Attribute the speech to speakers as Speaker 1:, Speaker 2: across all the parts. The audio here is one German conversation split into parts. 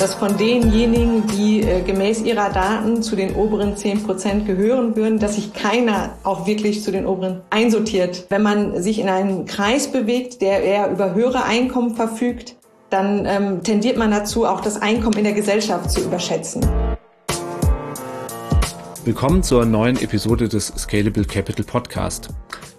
Speaker 1: dass von denjenigen, die gemäß ihrer Daten zu den oberen 10% gehören würden, dass sich keiner auch wirklich zu den oberen einsortiert. Wenn man sich in einem Kreis bewegt, der eher über höhere Einkommen verfügt, dann tendiert man dazu, auch das Einkommen in der Gesellschaft zu überschätzen.
Speaker 2: Willkommen zur neuen Episode des Scalable Capital Podcast.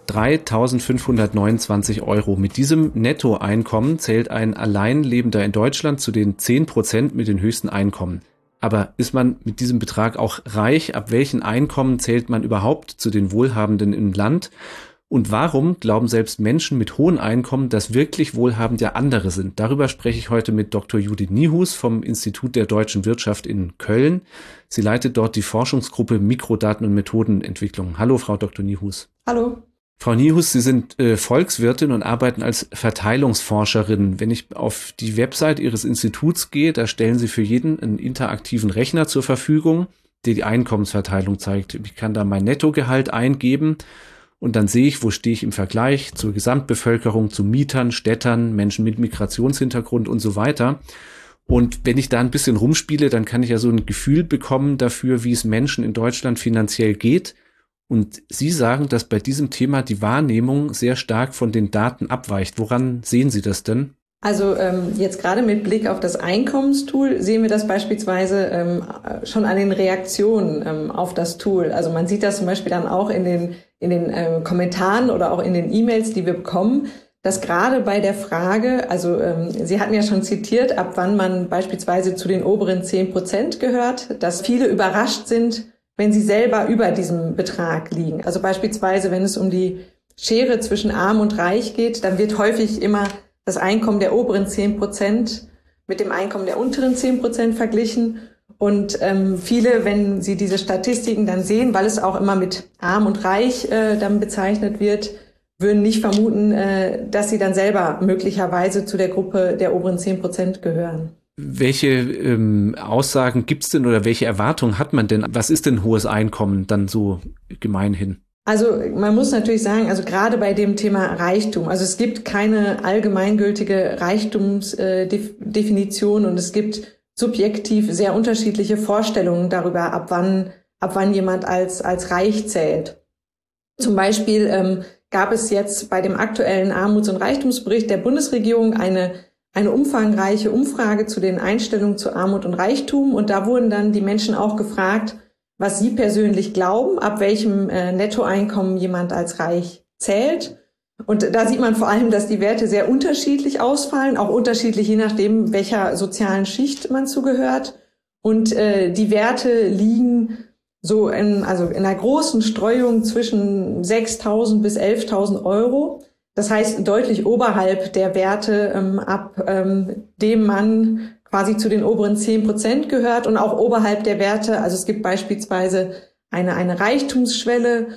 Speaker 2: 3.529 Euro. Mit diesem Nettoeinkommen zählt ein Alleinlebender in Deutschland zu den 10% mit den höchsten Einkommen. Aber ist man mit diesem Betrag auch reich? Ab welchen Einkommen zählt man überhaupt zu den Wohlhabenden im Land? Und warum glauben selbst Menschen mit hohen Einkommen, dass wirklich wohlhabend ja andere sind? Darüber spreche ich heute mit Dr. Judith Niehus vom Institut der deutschen Wirtschaft in Köln. Sie leitet dort die Forschungsgruppe Mikrodaten und Methodenentwicklung. Hallo, Frau Dr. Niehus.
Speaker 1: Hallo.
Speaker 2: Frau Niehus, Sie sind Volkswirtin und arbeiten als Verteilungsforscherin. Wenn ich auf die Website Ihres Instituts gehe, da stellen Sie für jeden einen interaktiven Rechner zur Verfügung, der die Einkommensverteilung zeigt. Ich kann da mein Nettogehalt eingeben und dann sehe ich, wo stehe ich im Vergleich zur Gesamtbevölkerung, zu Mietern, Städtern, Menschen mit Migrationshintergrund und so weiter. Und wenn ich da ein bisschen rumspiele, dann kann ich ja so ein Gefühl bekommen dafür, wie es Menschen in Deutschland finanziell geht. Und Sie sagen, dass bei diesem Thema die Wahrnehmung sehr stark von den Daten abweicht. Woran sehen Sie das denn?
Speaker 1: Also jetzt gerade mit Blick auf das Einkommenstool sehen wir das beispielsweise schon an den Reaktionen auf das Tool. Also man sieht das zum Beispiel dann auch in den Kommentaren oder auch in den E-Mails, die wir bekommen, dass gerade bei der Frage, also Sie hatten ja schon zitiert, ab wann man beispielsweise zu den oberen 10% gehört, dass viele überrascht sind, wenn sie selber über diesem Betrag liegen. Also beispielsweise, wenn es um die Schere zwischen Arm und Reich geht, dann wird häufig immer das Einkommen der oberen 10% mit dem Einkommen der unteren 10% verglichen. Und viele, wenn sie diese Statistiken dann sehen, weil es auch immer mit Arm und Reich dann bezeichnet wird, würden nicht vermuten, dass sie dann selber möglicherweise zu der Gruppe der oberen 10% gehören.
Speaker 2: Welche Aussagen gibt's denn oder welche Erwartungen hat man denn? Was ist denn hohes Einkommen dann so gemeinhin?
Speaker 1: Also man muss natürlich sagen, also gerade bei dem Thema Reichtum, also es gibt keine allgemeingültige Reichtumsdefinition und es gibt subjektiv sehr unterschiedliche Vorstellungen darüber, ab wann jemand als reich zählt. Zum Beispiel gab es jetzt bei dem aktuellen Armuts- und Reichtumsbericht der Bundesregierung eine umfangreiche Umfrage zu den Einstellungen zu Armut und Reichtum. Und da wurden dann die Menschen auch gefragt, was sie persönlich glauben, ab welchem Nettoeinkommen jemand als reich zählt. Und da sieht man vor allem, dass die Werte sehr unterschiedlich ausfallen, auch unterschiedlich je nachdem, welcher sozialen Schicht man zugehört. Und die Werte liegen so in einer großen Streuung zwischen 6.000 bis 11.000 Euro. Das heißt deutlich oberhalb der Werte, ab dem man quasi zu den oberen 10% gehört und auch oberhalb der Werte. Also es gibt beispielsweise eine Reichtumsschwelle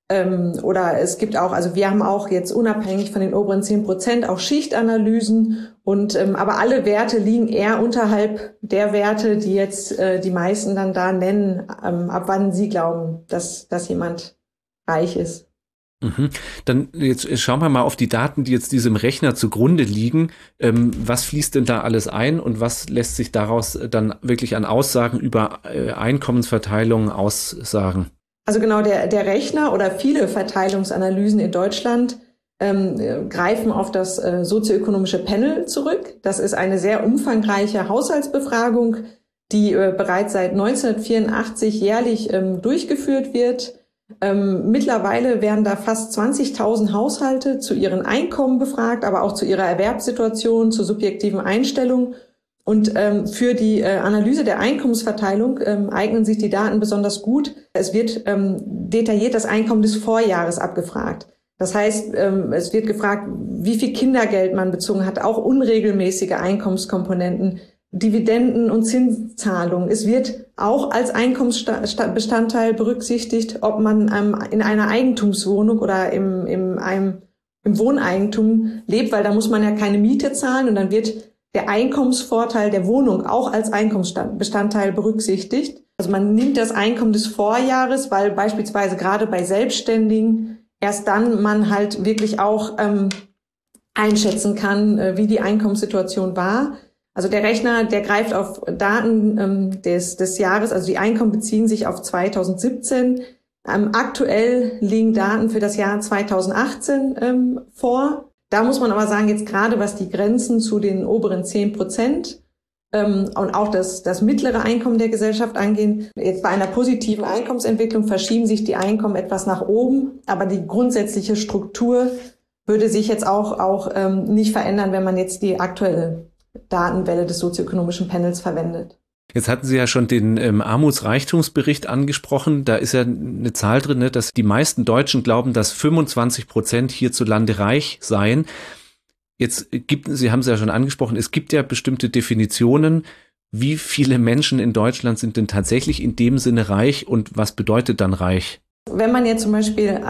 Speaker 1: oder es gibt auch, also wir haben auch jetzt unabhängig von den oberen 10% auch Schichtanalysen und aber alle Werte liegen eher unterhalb der Werte, die jetzt die meisten dann da nennen, ab wann sie glauben, dass jemand reich ist.
Speaker 2: Dann jetzt schauen wir mal auf die Daten, die jetzt diesem Rechner zugrunde liegen. Was fließt denn da alles ein und was lässt sich daraus dann wirklich an Aussagen über Einkommensverteilung aussagen?
Speaker 1: Also genau, der Rechner oder viele Verteilungsanalysen in Deutschland greifen auf das sozioökonomische Panel zurück. Das ist eine sehr umfangreiche Haushaltsbefragung, die bereits seit 1984 jährlich durchgeführt wird. Mittlerweile werden da fast 20.000 Haushalte zu ihren Einkommen befragt, aber auch zu ihrer Erwerbssituation, zur subjektiven Einstellung. Und für die Analyse der Einkommensverteilung eignen sich die Daten besonders gut. Es wird detailliert das Einkommen des Vorjahres abgefragt. Das heißt, es wird gefragt, wie viel Kindergeld man bezogen hat, auch unregelmäßige Einkommenskomponenten, Dividenden und Zinszahlungen. Es wird auch als Einkommensbestandteil berücksichtigt, ob man in einer Eigentumswohnung oder im Wohneigentum lebt, weil da muss man ja keine Miete zahlen und dann wird der Einkommensvorteil der Wohnung auch als Einkommensbestandteil berücksichtigt. Also man nimmt das Einkommen des Vorjahres, weil beispielsweise gerade bei Selbstständigen erst dann man halt wirklich auch einschätzen kann, wie die Einkommenssituation war. Also der Rechner, der greift auf Daten des Jahres, also die Einkommen beziehen sich auf 2017. Aktuell liegen Daten für das Jahr 2018 vor. Da muss man aber sagen, jetzt gerade was die Grenzen zu den oberen 10% und auch das mittlere Einkommen der Gesellschaft angehen. Jetzt bei einer positiven Einkommensentwicklung verschieben sich die Einkommen etwas nach oben, aber die grundsätzliche Struktur würde sich jetzt auch nicht verändern, wenn man jetzt die aktuelle Datenwelle des sozioökonomischen Panels verwendet.
Speaker 2: Jetzt hatten Sie ja schon den Armutsreichtumsbericht angesprochen. Da ist ja eine Zahl drin, ne, dass die meisten Deutschen glauben, dass 25% hierzulande reich seien. Sie haben es ja schon angesprochen, es gibt ja bestimmte Definitionen. Wie viele Menschen in Deutschland sind denn tatsächlich in dem Sinne reich und was bedeutet dann reich?
Speaker 1: Wenn man jetzt zum Beispiel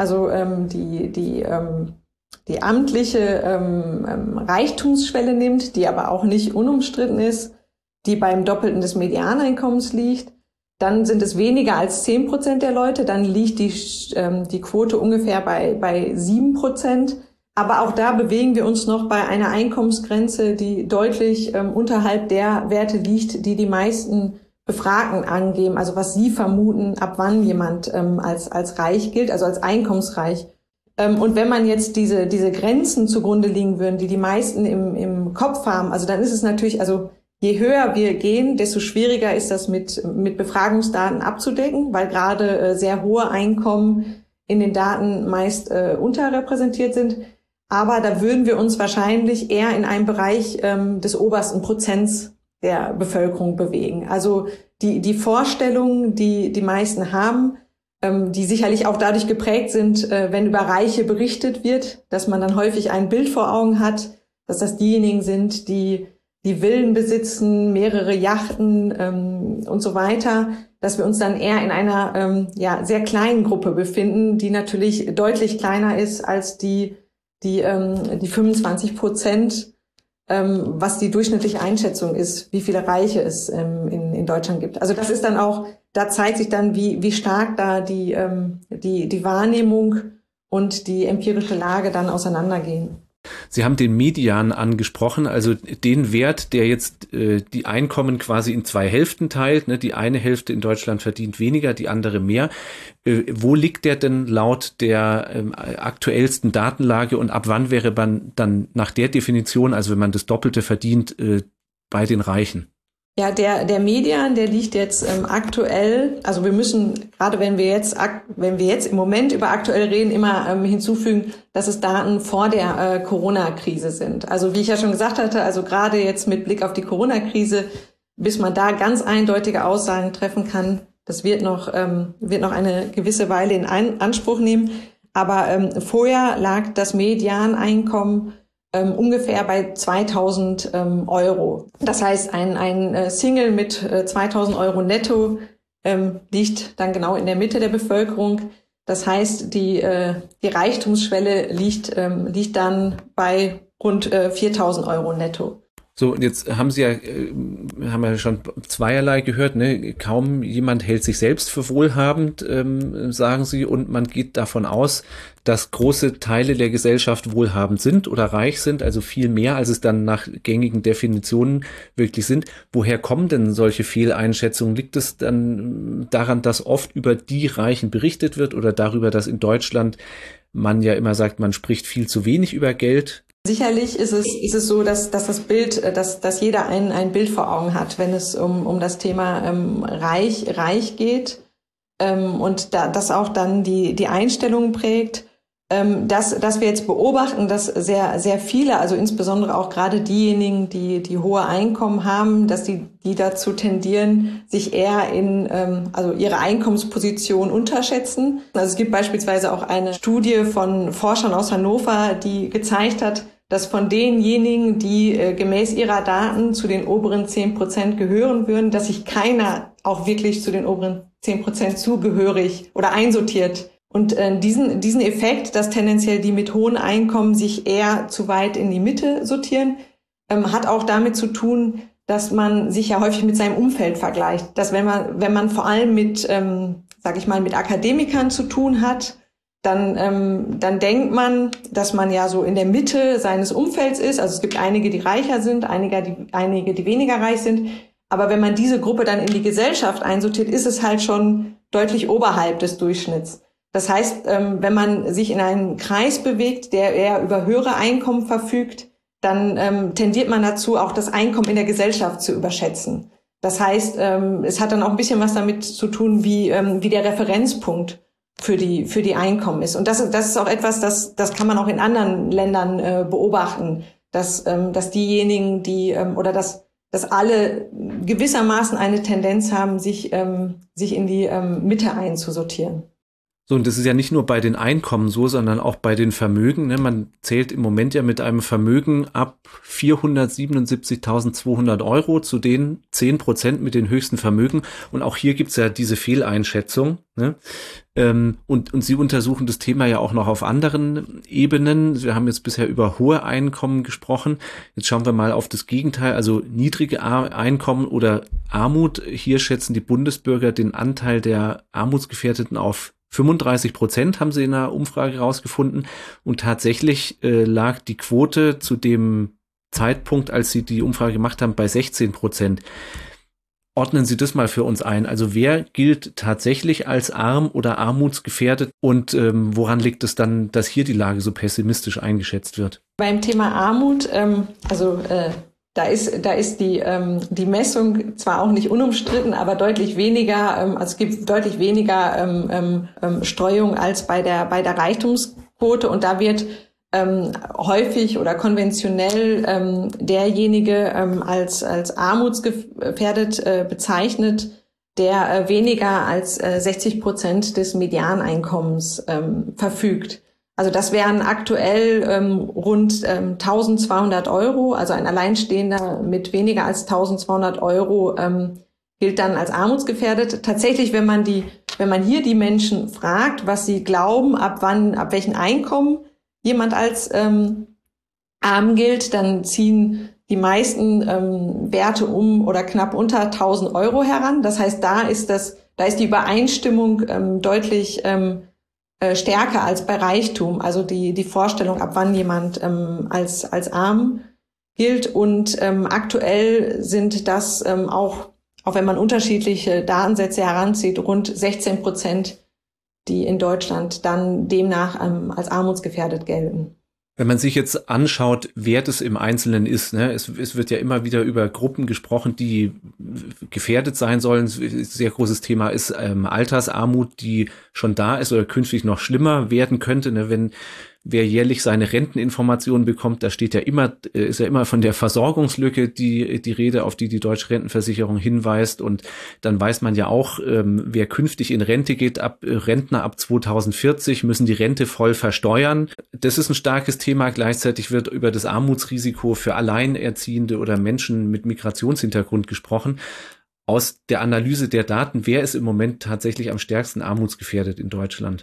Speaker 1: die amtliche Reichtumsschwelle nimmt, die aber auch nicht unumstritten ist, die beim Doppelten des Medianeinkommens liegt, dann sind es weniger als 10% der Leute, dann liegt die Quote ungefähr bei 7%. Aber auch da bewegen wir uns noch bei einer Einkommensgrenze, die deutlich unterhalb der Werte liegt, die die meisten Befragten angeben, also was sie vermuten, ab wann jemand als reich gilt, also als einkommensreich. Und wenn man jetzt diese Grenzen zugrunde liegen würden, die meisten im Kopf haben, also dann ist es natürlich, also je höher wir gehen, desto schwieriger ist das mit Befragungsdaten abzudecken, weil gerade sehr hohe Einkommen in den Daten meist unterrepräsentiert sind. Aber da würden wir uns wahrscheinlich eher in einem Bereich des obersten Prozents der Bevölkerung bewegen. Also die Vorstellungen, die meisten haben, die sicherlich auch dadurch geprägt sind, wenn über Reiche berichtet wird, dass man dann häufig ein Bild vor Augen hat, dass das diejenigen sind, die Villen besitzen, mehrere Yachten und so weiter, dass wir uns dann eher in einer sehr kleinen Gruppe befinden, die natürlich deutlich kleiner ist als die 25%, was die durchschnittliche Einschätzung ist, wie viele Reiche es in Deutschland gibt. Also das ist dann auch, da zeigt sich dann, wie stark da die Wahrnehmung und die empirische Lage dann auseinandergehen.
Speaker 2: Sie haben den Median angesprochen, also den Wert, der jetzt die Einkommen quasi in zwei Hälften teilt. Ne? Die eine Hälfte in Deutschland verdient weniger, die andere mehr. Wo liegt der denn laut der aktuellsten Datenlage und ab wann wäre man dann nach der Definition, also wenn man das Doppelte verdient, bei den Reichen?
Speaker 1: Ja, der Median, der liegt jetzt aktuell, also wir müssen, gerade wenn wir jetzt im Moment über aktuell reden, immer hinzufügen, dass es Daten vor der Corona-Krise sind. Also wie ich ja schon gesagt hatte, also gerade jetzt mit Blick auf die Corona-Krise, bis man da ganz eindeutige Aussagen treffen kann, das wird noch eine gewisse Weile in Anspruch nehmen. Aber vorher lag das Medianeinkommen ungefähr bei 2.000 Euro. Das heißt, ein Single mit 2.000 Euro netto liegt dann genau in der Mitte der Bevölkerung. Das heißt, die Reichtumsschwelle liegt dann bei rund 4.000 Euro netto.
Speaker 2: So, und jetzt haben wir schon zweierlei gehört, ne? Kaum jemand hält sich selbst für wohlhabend, sagen Sie, und man geht davon aus, dass große Teile der Gesellschaft wohlhabend sind oder reich sind, also viel mehr, als es dann nach gängigen Definitionen wirklich sind. Woher kommen denn solche Fehleinschätzungen? Liegt es dann daran, dass oft über die Reichen berichtet wird oder darüber, dass in Deutschland man ja immer sagt, man spricht viel zu wenig über Geld?
Speaker 1: Sicherlich ist es so, dass das Bild, dass jeder ein Bild vor Augen hat, wenn es um das Thema reich geht und das auch dann die Einstellung prägt. Dass wir jetzt beobachten, dass sehr, sehr viele, also insbesondere auch gerade diejenigen, die hohe Einkommen haben, dass die dazu tendieren, sich eher also ihre Einkommensposition unterschätzen. Also es gibt beispielsweise auch eine Studie von Forschern aus Hannover, die gezeigt hat, dass von denjenigen, die gemäß ihrer Daten zu den oberen 10% gehören würden, dass sich keiner auch wirklich zu den oberen 10% zugehörig oder einsortiert. Und diesen Effekt, dass tendenziell die mit hohen Einkommen sich eher zu weit in die Mitte sortieren, hat auch damit zu tun, dass man sich ja häufig mit seinem Umfeld vergleicht. Dass wenn man vor allem mit Akademikern zu tun hat, dann denkt man, dass man ja so in der Mitte seines Umfelds ist. Also es gibt einige, die reicher sind, einige, die weniger reich sind. Aber wenn man diese Gruppe dann in die Gesellschaft einsortiert, ist es halt schon deutlich oberhalb des Durchschnitts. Das heißt, wenn man sich in einen Kreis bewegt, der eher über höhere Einkommen verfügt, dann tendiert man dazu, auch das Einkommen in der Gesellschaft zu überschätzen. Das heißt, es hat dann auch ein bisschen was damit zu tun, wie der Referenzpunkt für die Einkommen ist. Und das ist auch etwas, das kann man auch in anderen Ländern beobachten, dass diejenigen, dass alle gewissermaßen eine Tendenz haben, sich in die Mitte einzusortieren.
Speaker 2: So, und das ist ja nicht nur bei den Einkommen so, sondern auch bei den Vermögen. Ne? Man zählt im Moment ja mit einem Vermögen ab 477.200 Euro zu den 10% mit den höchsten Vermögen. Und auch hier gibt's ja diese Fehleinschätzung. Ne? Und Sie untersuchen das Thema ja auch noch auf anderen Ebenen. Wir haben jetzt bisher über hohe Einkommen gesprochen. Jetzt schauen wir mal auf das Gegenteil, also niedrige Einkommen oder Armut. Hier schätzen die Bundesbürger den Anteil der Armutsgefährdeten auf 35% haben sie in einer Umfrage rausgefunden, und tatsächlich lag die Quote zu dem Zeitpunkt, als sie die Umfrage gemacht haben, bei 16%. Ordnen Sie das mal für uns ein. Also wer gilt tatsächlich als arm oder armutsgefährdet, und woran liegt es dann, dass hier die Lage so pessimistisch eingeschätzt wird?
Speaker 1: Beim Thema Armut, da ist die Messung zwar auch nicht unumstritten, aber deutlich weniger, also es gibt deutlich weniger Streuung als bei der Reichtumsquote, und da wird häufig oder konventionell derjenige als armutsgefährdet bezeichnet, der weniger als 60% des Medianeinkommens verfügt. Also das wären aktuell rund 1.200 Euro. Also ein Alleinstehender mit weniger als 1.200 Euro gilt dann als armutsgefährdet. Tatsächlich, wenn man hier die Menschen fragt, was sie glauben, ab welchem Einkommen jemand als arm gilt, dann ziehen die meisten Werte um oder knapp unter 1.000 Euro heran. Das heißt, da ist die Übereinstimmung deutlich stärker als bei Reichtum, also die Vorstellung, ab wann jemand als arm gilt. Und aktuell sind das auch wenn man unterschiedliche Datensätze heranzieht, rund 16%, die in Deutschland dann demnach als armutsgefährdet gelten.
Speaker 2: Wenn man sich jetzt anschaut, wer das im Einzelnen ist, ne, es wird ja immer wieder über Gruppen gesprochen, die gefährdet sein sollen. Ein sehr großes Thema ist Altersarmut, die schon da ist oder künftig noch schlimmer werden könnte, ne, wenn wer jährlich seine Renteninformationen bekommt, da ist ja immer von der Versorgungslücke die Rede, auf die Deutsche Rentenversicherung hinweist. Und dann weiß man ja auch, wer künftig in Rente geht, Rentner ab 2040 müssen die Rente voll versteuern. Das ist ein starkes Thema. Gleichzeitig wird über das Armutsrisiko für Alleinerziehende oder Menschen mit Migrationshintergrund gesprochen. Aus der Analyse der Daten, wer ist im Moment tatsächlich am stärksten armutsgefährdet in Deutschland?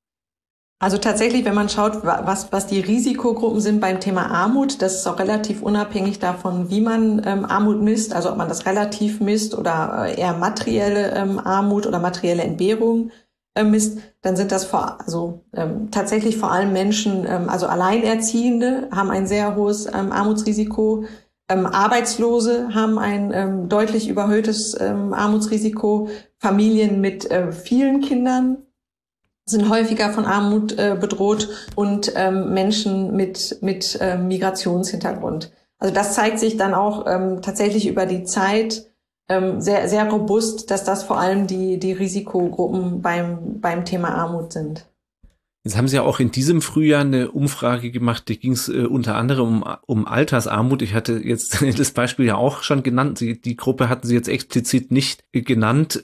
Speaker 1: Also tatsächlich, wenn man schaut, was die Risikogruppen sind beim Thema Armut, das ist auch relativ unabhängig davon, wie man Armut misst, also ob man das relativ misst oder eher materielle Armut oder materielle Entbehrung misst, dann sind das tatsächlich vor allem Menschen, also Alleinerziehende haben ein sehr hohes Armutsrisiko, Arbeitslose haben ein deutlich überhöhtes Armutsrisiko, Familien mit vielen Kindern sind häufiger von Armut bedroht, und Menschen mit Migrationshintergrund. Also das zeigt sich dann auch tatsächlich über die Zeit sehr, sehr robust, dass das vor allem die Risikogruppen beim Thema Armut sind.
Speaker 2: Jetzt haben Sie ja auch in diesem Frühjahr eine Umfrage gemacht, da ging es unter anderem um Altersarmut. Ich hatte jetzt das Beispiel ja auch schon genannt. Die Gruppe hatten Sie jetzt explizit nicht genannt.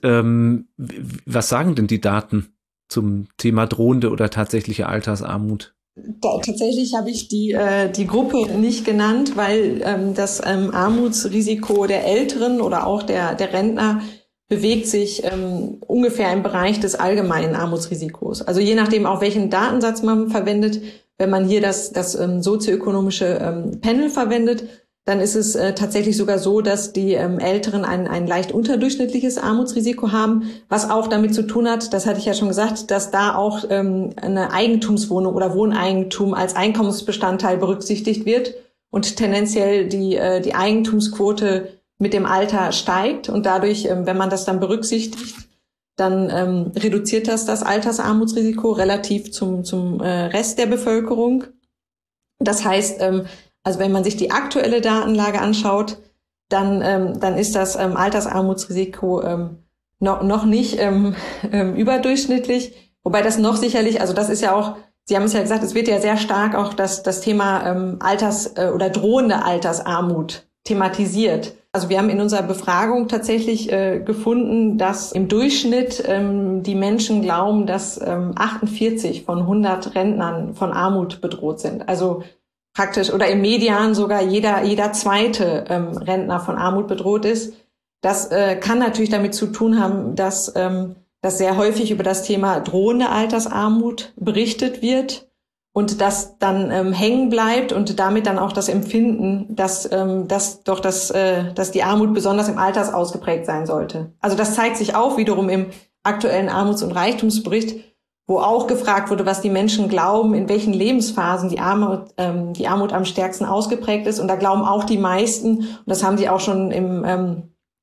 Speaker 2: Was sagen denn die Daten zum Thema drohende oder tatsächliche Altersarmut?
Speaker 1: Tatsächlich habe ich die Gruppe nicht genannt, weil das Armutsrisiko der Älteren oder auch der Rentner bewegt sich ungefähr im Bereich des allgemeinen Armutsrisikos. Also je nachdem, auch welchen Datensatz man verwendet, wenn man hier das sozioökonomische Panel verwendet, dann ist es tatsächlich sogar so, dass die Älteren ein leicht unterdurchschnittliches Armutsrisiko haben, was auch damit zu tun hat, das hatte ich ja schon gesagt, dass da auch eine Eigentumswohnung oder Wohneigentum als Einkommensbestandteil berücksichtigt wird und tendenziell die Eigentumsquote mit dem Alter steigt und dadurch, wenn man das dann berücksichtigt, dann reduziert das Altersarmutsrisiko relativ zum Rest der Bevölkerung. Das heißt, also wenn man sich die aktuelle Datenlage anschaut, dann ist das Altersarmutsrisiko noch nicht überdurchschnittlich, wobei das noch sicherlich, also das ist ja auch, Sie haben es ja gesagt, es wird ja sehr stark auch das Thema oder drohende Altersarmut thematisiert. Also wir haben in unserer Befragung tatsächlich gefunden, dass im Durchschnitt die Menschen glauben, dass 48 von 100 Rentnern von Armut bedroht sind. Also praktisch oder im Median sogar jeder zweite Rentner von Armut bedroht ist. Das kann natürlich damit zu tun haben, dass sehr häufig über das Thema drohende Altersarmut berichtet wird und das dann hängen bleibt und damit dann auch das Empfinden, dass die Armut besonders im Alters ausgeprägt sein sollte. Also das zeigt sich auch wiederum im aktuellen Armuts- und Reichtumsbericht, wo auch gefragt wurde, was die Menschen glauben, in welchen Lebensphasen die Armut am stärksten ausgeprägt ist. Und da glauben auch die meisten, und das haben sie auch schon im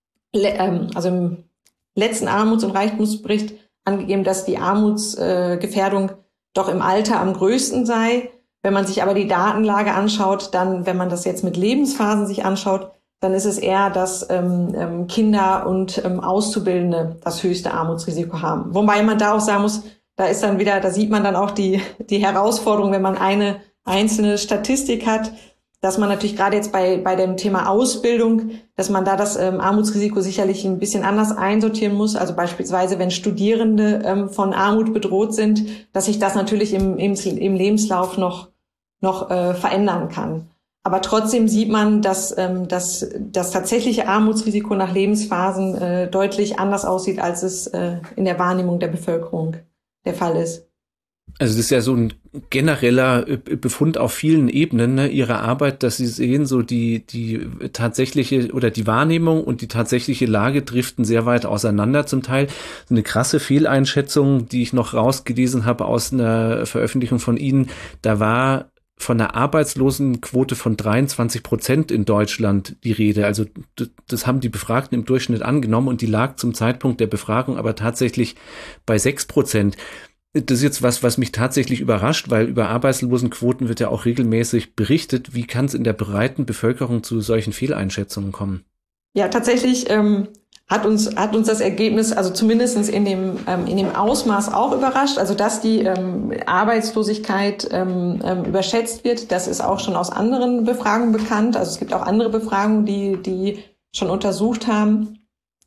Speaker 1: letzten Armuts- und Reichtumsbericht angegeben, dass die Armutsgefährdung doch im Alter am größten sei. Wenn man sich aber die Datenlage anschaut, dann, wenn man das jetzt mit Lebensphasen sich anschaut, dann ist es eher, dass Kinder und Auszubildende das höchste Armutsrisiko haben. Wobei man da auch sagen muss, da sieht man dann auch die Herausforderung, wenn man eine einzelne Statistik hat, dass man natürlich gerade jetzt bei dem Thema Ausbildung, dass man da das Armutsrisiko sicherlich ein bisschen anders einsortieren muss. Also beispielsweise, wenn Studierende von Armut bedroht sind, dass sich das natürlich im Lebenslauf noch verändern kann. Aber trotzdem sieht man, dass das tatsächliche Armutsrisiko nach Lebensphasen deutlich anders aussieht, als es in der Wahrnehmung der Bevölkerung der Fall ist.
Speaker 2: Also das ist ja so ein genereller Befund auf vielen Ebenen, ne, Ihrer Arbeit, dass Sie sehen, so die tatsächliche oder die Wahrnehmung und die tatsächliche Lage driften sehr weit auseinander zum Teil. Eine krasse Fehleinschätzung, die ich noch rausgelesen habe aus einer Veröffentlichung von Ihnen, da war von einer Arbeitslosenquote von 23% in Deutschland die Rede. Also das haben die Befragten im Durchschnitt angenommen und die lag zum Zeitpunkt der Befragung aber tatsächlich bei 6%. Das ist jetzt was mich tatsächlich überrascht, weil über Arbeitslosenquoten wird ja auch regelmäßig berichtet. Wie kann es in der breiten Bevölkerung zu solchen Fehleinschätzungen kommen?
Speaker 1: Ja, tatsächlich hat uns das Ergebnis, also zumindestens in dem Ausmaß auch überrascht. Also dass die Arbeitslosigkeit überschätzt wird, das ist auch schon aus anderen Befragungen bekannt. Also es gibt auch andere Befragungen, die schon untersucht haben,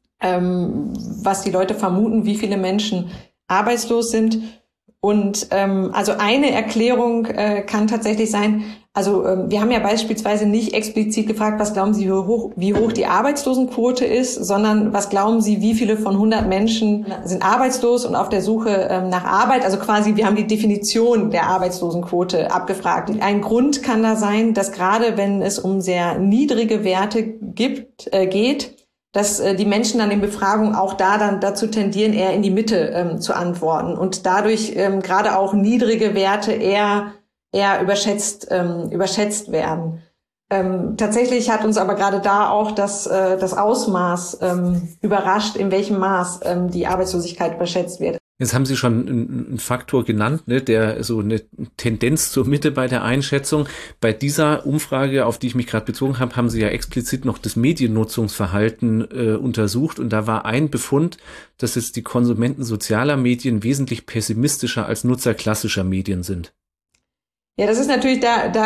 Speaker 1: was die Leute vermuten, wie viele Menschen arbeitslos sind. Und also eine Erklärung kann tatsächlich sein, also wir haben ja beispielsweise nicht explizit gefragt, was glauben Sie, wie hoch die Arbeitslosenquote ist, sondern was glauben Sie, wie viele von 100 Menschen sind arbeitslos und auf der Suche nach Arbeit. Also quasi, wir haben die Definition der Arbeitslosenquote abgefragt. Ein Grund kann da sein, dass gerade wenn es um sehr niedrige Werte geht, dass die Menschen dann in Befragungen auch dann dazu tendieren, eher in die Mitte zu antworten und dadurch gerade auch niedrige Werte eher überschätzt werden. Tatsächlich hat uns aber gerade da auch das Ausmaß überrascht, in welchem Maß die Arbeitslosigkeit überschätzt wird.
Speaker 2: Jetzt haben Sie schon einen Faktor genannt, ne, der so eine Tendenz zur Mitte bei der Einschätzung. Bei dieser Umfrage, auf die ich mich gerade bezogen habe, haben Sie ja explizit noch das Mediennutzungsverhalten untersucht. Und da war ein Befund, dass jetzt die Konsumenten sozialer Medien wesentlich pessimistischer als Nutzer klassischer Medien sind.
Speaker 1: Ja, das ist natürlich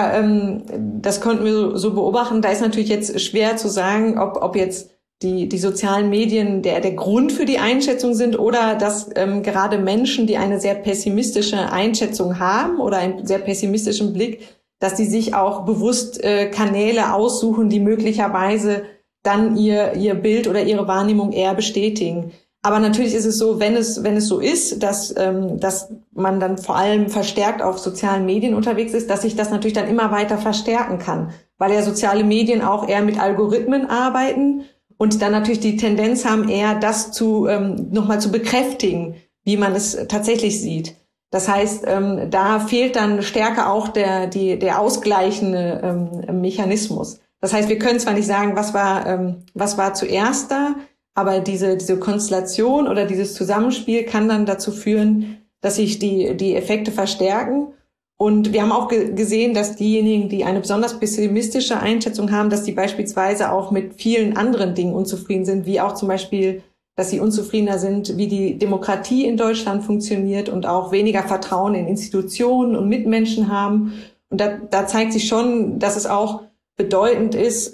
Speaker 1: das konnten wir so beobachten. Da ist natürlich jetzt schwer zu sagen, ob jetzt die sozialen Medien der Grund für die Einschätzung sind oder dass gerade Menschen, die eine sehr pessimistische Einschätzung haben oder einen sehr pessimistischen Blick, dass die sich auch bewusst Kanäle aussuchen, die möglicherweise dann ihr Bild oder ihre Wahrnehmung eher bestätigen. Aber natürlich ist es so, wenn es so ist, dass man dann vor allem verstärkt auf sozialen Medien unterwegs ist, dass sich das natürlich dann immer weiter verstärken kann. weil ja soziale Medien auch eher mit Algorithmen arbeiten und dann natürlich die Tendenz haben, eher das nochmal zu bekräftigen, wie man es tatsächlich sieht. Das heißt, da fehlt dann stärker auch der ausgleichende Mechanismus. Das heißt, wir können zwar nicht sagen, was war zuerst da, aber diese Konstellation oder dieses Zusammenspiel kann dann dazu führen, dass sich die Effekte verstärken. Und wir haben auch gesehen, dass diejenigen, die eine besonders pessimistische Einschätzung haben, dass die beispielsweise auch mit vielen anderen Dingen unzufrieden sind, wie auch zum Beispiel, dass sie unzufriedener sind, wie die Demokratie in Deutschland funktioniert und auch weniger Vertrauen in Institutionen und Mitmenschen haben. Und da zeigt sich schon, dass es auch bedeutend ist,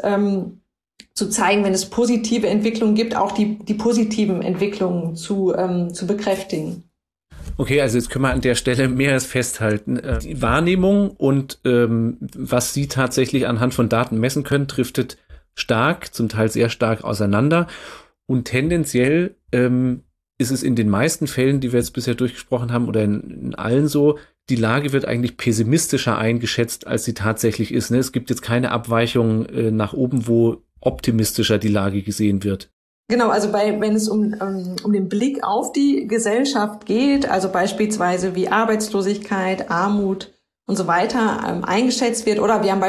Speaker 1: zu zeigen, wenn es positive Entwicklungen gibt, auch die positiven Entwicklungen zu bekräftigen.
Speaker 2: Okay, also jetzt können wir an der Stelle mehreres festhalten. Die Wahrnehmung und was Sie tatsächlich anhand von Daten messen können, driftet stark, zum Teil sehr stark auseinander. Und tendenziell ist es in den meisten Fällen, die wir jetzt bisher durchgesprochen haben, oder in allen so, die Lage wird eigentlich pessimistischer eingeschätzt, als sie tatsächlich ist. Ne? Es gibt jetzt keine Abweichung nach oben, wo optimistischer die Lage gesehen wird.
Speaker 1: Genau, also wenn es um den Blick auf die Gesellschaft geht, also beispielsweise wie Arbeitslosigkeit, Armut und so weiter eingeschätzt wird, oder wir haben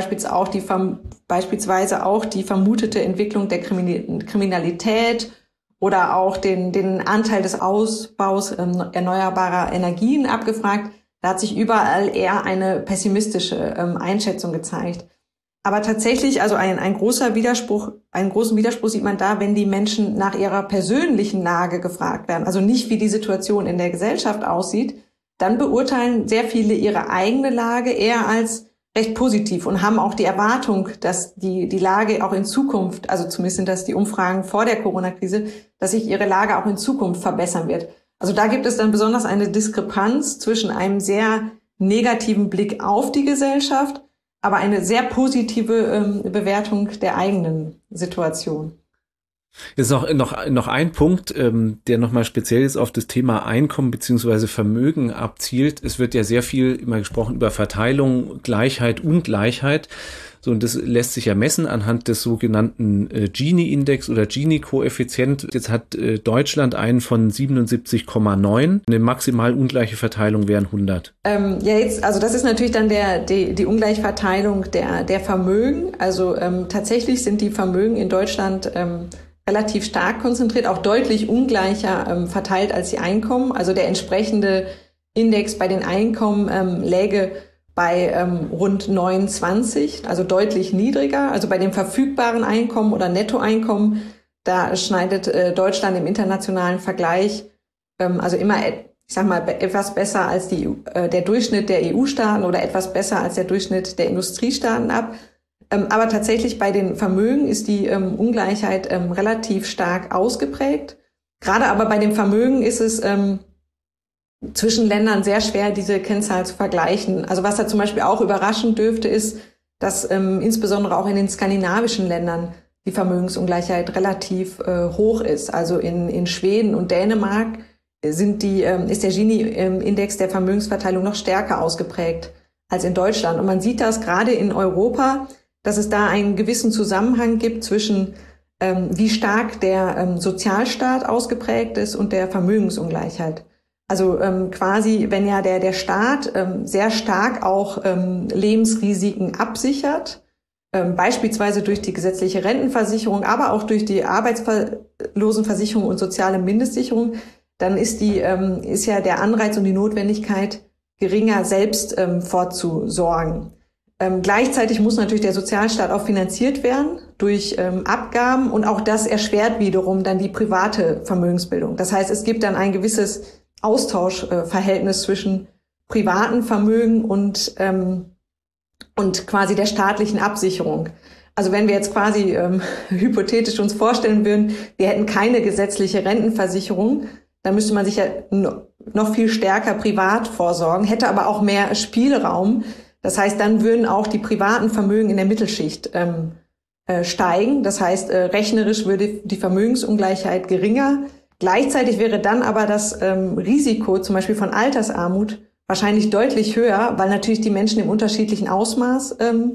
Speaker 1: beispielsweise auch die vermutete Entwicklung der Kriminalität oder auch den Anteil des Ausbaus erneuerbarer Energien abgefragt, da hat sich überall eher eine pessimistische Einschätzung gezeigt. Aber tatsächlich, also einen großen Widerspruch sieht man da, wenn die Menschen nach ihrer persönlichen Lage gefragt werden, also nicht wie die Situation in der Gesellschaft aussieht, dann beurteilen sehr viele ihre eigene Lage eher als recht positiv und haben auch die Erwartung, dass die Lage auch in Zukunft, also zumindest sind das die Umfragen vor der Corona-Krise, dass sich ihre Lage auch in Zukunft verbessern wird. Also da gibt es dann besonders eine Diskrepanz zwischen einem sehr negativen Blick auf die Gesellschaft, aber eine sehr positive Bewertung der eigenen Situation.
Speaker 2: Jetzt noch ein Punkt, der nochmal speziell ist auf das Thema Einkommen beziehungsweise Vermögen abzielt. Es wird ja sehr viel immer gesprochen über Verteilung, Gleichheit, Ungleichheit. So, und das lässt sich ja messen anhand des sogenannten Gini-Index oder Gini-Koeffizient. Jetzt hat Deutschland einen von 77,9. Eine maximal ungleiche Verteilung wären 100.
Speaker 1: Also das ist natürlich dann die Ungleichverteilung der Vermögen. Also tatsächlich sind die Vermögen in Deutschland relativ stark konzentriert, auch deutlich ungleicher verteilt als die Einkommen. Also der entsprechende Index bei den Einkommen läge bei rund 29, also deutlich niedriger. Also bei dem verfügbaren Einkommen oder Nettoeinkommen, da schneidet Deutschland im internationalen Vergleich also immer, ich sag mal, etwas besser als der Durchschnitt der EU-Staaten oder etwas besser als der Durchschnitt der Industriestaaten ab. Aber tatsächlich bei den Vermögen ist die Ungleichheit relativ stark ausgeprägt. Gerade aber bei dem Vermögen ist es zwischen Ländern sehr schwer, diese Kennzahl zu vergleichen. Also was da zum Beispiel auch überraschen dürfte, ist, dass insbesondere auch in den skandinavischen Ländern die Vermögensungleichheit relativ hoch ist. Also in Schweden und Dänemark ist der Gini-Index der Vermögensverteilung noch stärker ausgeprägt als in Deutschland. Und man sieht das gerade in Europa, dass es da einen gewissen Zusammenhang gibt zwischen wie stark der Sozialstaat ausgeprägt ist und der Vermögensungleichheit. Also quasi, wenn ja der Staat sehr stark auch Lebensrisiken absichert, beispielsweise durch die gesetzliche Rentenversicherung, aber auch durch die Arbeitslosenversicherung und soziale Mindestsicherung, dann ist ja der Anreiz und die Notwendigkeit geringer, selbst vorzusorgen. Gleichzeitig muss natürlich der Sozialstaat auch finanziert werden durch Abgaben und auch das erschwert wiederum dann die private Vermögensbildung. Das heißt, es gibt dann ein gewisses Austauschverhältnis zwischen privaten Vermögen und quasi der staatlichen Absicherung. Also wenn wir jetzt quasi hypothetisch uns vorstellen würden, wir hätten keine gesetzliche Rentenversicherung, dann müsste man sich ja noch viel stärker privat vorsorgen, hätte aber auch mehr Spielraum. Das heißt, dann würden auch die privaten Vermögen in der Mittelschicht steigen. Das heißt, rechnerisch würde die Vermögensungleichheit geringer. Gleichzeitig wäre dann aber das Risiko zum Beispiel von Altersarmut wahrscheinlich deutlich höher, weil natürlich die Menschen im unterschiedlichen Ausmaß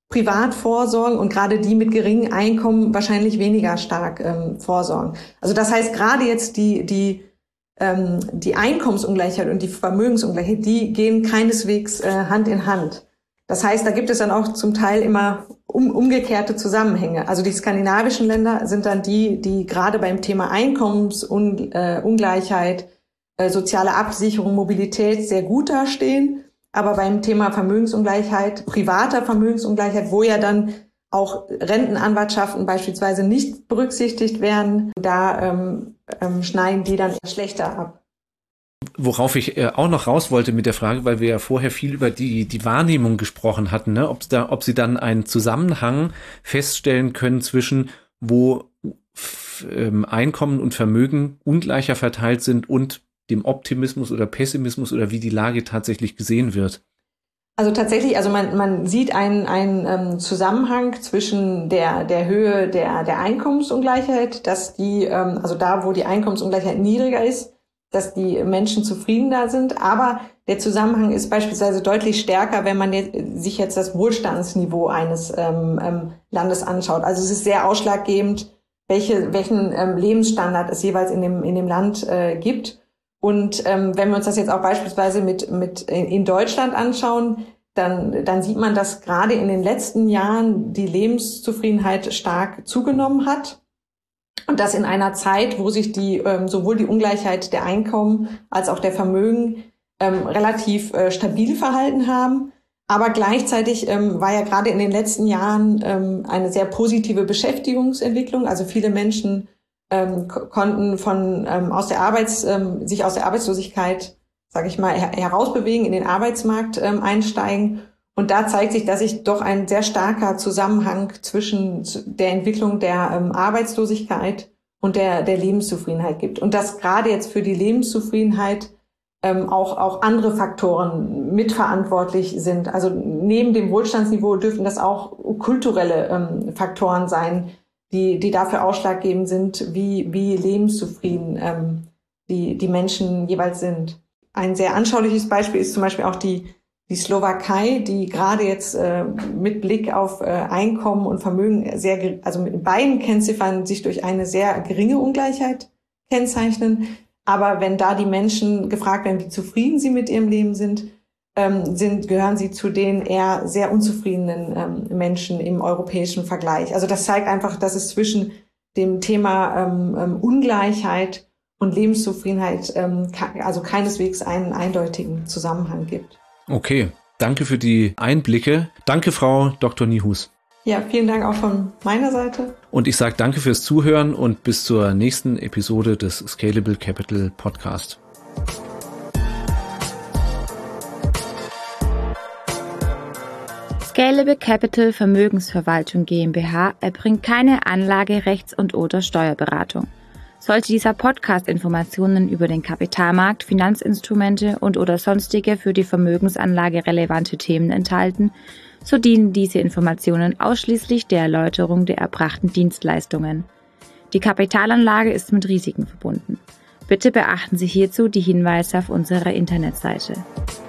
Speaker 1: privat vorsorgen und gerade die mit geringem Einkommen wahrscheinlich weniger stark vorsorgen. Also das heißt, gerade jetzt die Einkommensungleichheit und die Vermögensungleichheit, die gehen keineswegs Hand in Hand. Das heißt, da gibt es dann auch zum Teil immer umgekehrte Zusammenhänge. Also die skandinavischen Länder sind dann die gerade beim Thema Einkommensungleichheit, soziale Absicherung, Mobilität sehr gut dastehen. Aber beim Thema Vermögensungleichheit, privater Vermögensungleichheit, wo ja dann auch Rentenanwartschaften beispielsweise nicht berücksichtigt werden, da schneiden die dann schlechter ab.
Speaker 2: Worauf ich auch noch raus wollte mit der Frage, weil wir ja vorher viel über die Wahrnehmung gesprochen hatten, ne? Ob Sie dann einen Zusammenhang feststellen können zwischen, wo Einkommen und Vermögen ungleicher verteilt sind und dem Optimismus oder Pessimismus oder wie die Lage tatsächlich gesehen wird.
Speaker 1: Also tatsächlich, also man sieht einen Zusammenhang zwischen der Höhe der Einkommensungleichheit, dass die, also da, wo die Einkommensungleichheit niedriger ist, dass die Menschen zufriedener sind. Aber der Zusammenhang ist beispielsweise deutlich stärker, wenn man sich jetzt das Wohlstandsniveau eines Landes anschaut. Also es ist sehr ausschlaggebend, welchen Lebensstandard es jeweils in dem Land gibt. Und wenn wir uns das jetzt auch beispielsweise in Deutschland anschauen, dann sieht man, dass gerade in den letzten Jahren die Lebenszufriedenheit stark zugenommen hat. Und das in einer Zeit, wo sich sowohl die Ungleichheit der Einkommen als auch der Vermögen relativ stabil verhalten haben. Aber gleichzeitig war ja gerade in den letzten Jahren eine sehr positive Beschäftigungsentwicklung. Also viele Menschen konnten sich aus der Arbeitslosigkeit, sage ich mal, herausbewegen, in den Arbeitsmarkt einsteigen. Und da zeigt sich, dass sich doch ein sehr starker Zusammenhang zwischen der Entwicklung der Arbeitslosigkeit und der Lebenszufriedenheit gibt. Und dass gerade jetzt für die Lebenszufriedenheit auch andere Faktoren mitverantwortlich sind. Also neben dem Wohlstandsniveau dürfen das auch kulturelle Faktoren sein, die dafür ausschlaggebend sind, wie lebenszufrieden die Menschen jeweils sind. Ein sehr anschauliches Beispiel ist zum Beispiel auch die Slowakei, die gerade jetzt mit Blick auf Einkommen und Vermögen also mit beiden Kennziffern sich durch eine sehr geringe Ungleichheit kennzeichnen. Aber wenn da die Menschen gefragt werden, wie zufrieden sie mit ihrem Leben sind, gehören sie zu den eher sehr unzufriedenen Menschen im europäischen Vergleich. Also das zeigt einfach, dass es zwischen dem Thema Ungleichheit und Lebenszufriedenheit also keineswegs einen eindeutigen Zusammenhang gibt.
Speaker 2: Okay, danke für die Einblicke. Danke, Frau Dr. Nihus.
Speaker 1: Ja, vielen Dank auch von meiner Seite.
Speaker 2: Und ich sage danke fürs Zuhören und bis zur nächsten Episode des Scalable Capital Podcast.
Speaker 3: Scalable Capital Vermögensverwaltung GmbH erbringt keine Anlage-, Rechts- und/oder Steuerberatung. Sollte dieser Podcast Informationen über den Kapitalmarkt, Finanzinstrumente und/oder sonstige für die Vermögensanlage relevante Themen enthalten, so dienen diese Informationen ausschließlich der Erläuterung der erbrachten Dienstleistungen. Die Kapitalanlage ist mit Risiken verbunden. Bitte beachten Sie hierzu die Hinweise auf unserer Internetseite.